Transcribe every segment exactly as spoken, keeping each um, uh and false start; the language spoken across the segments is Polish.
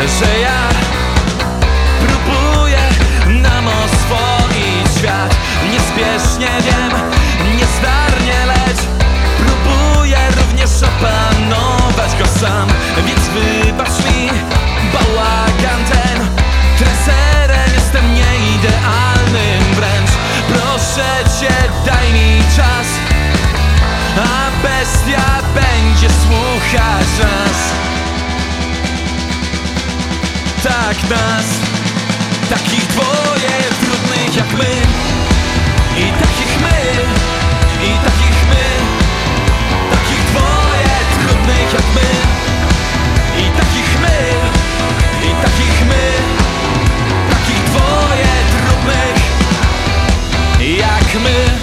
że ja próbuję nam oswoić świat. Niespiesznie wiem, niezdarnie, lecz próbuję również opanować go sam. Więc wybacz mi bałagan ten, treserem jestem nieidealnym wręcz. Proszę cię, daj mi czas, a bestia będzie słuchać nas. Tak nas, takich dwoje trudnych jak my, i takich my, i takich my, takich dwoje trudnych jak my, i takich my, i takich my, takich dwoje trudnych jak my.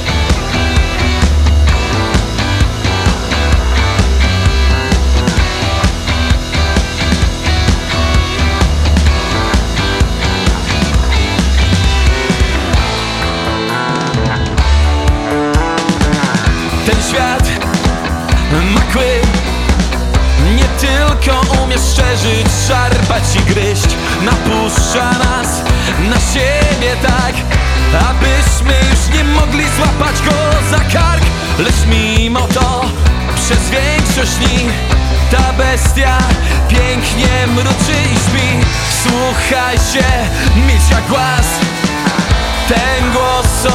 Ten świat ma kły, nie tylko umie szczerzyć, szarpać i gryźć. Napuszcza nas na siebie tak, abyśmy już nie mogli złapać go za kark. Lecz mimo to przez większość dni ta bestia pięknie mruczy i śpi. Wsłuchaj się, milcz jak głaz, ten głos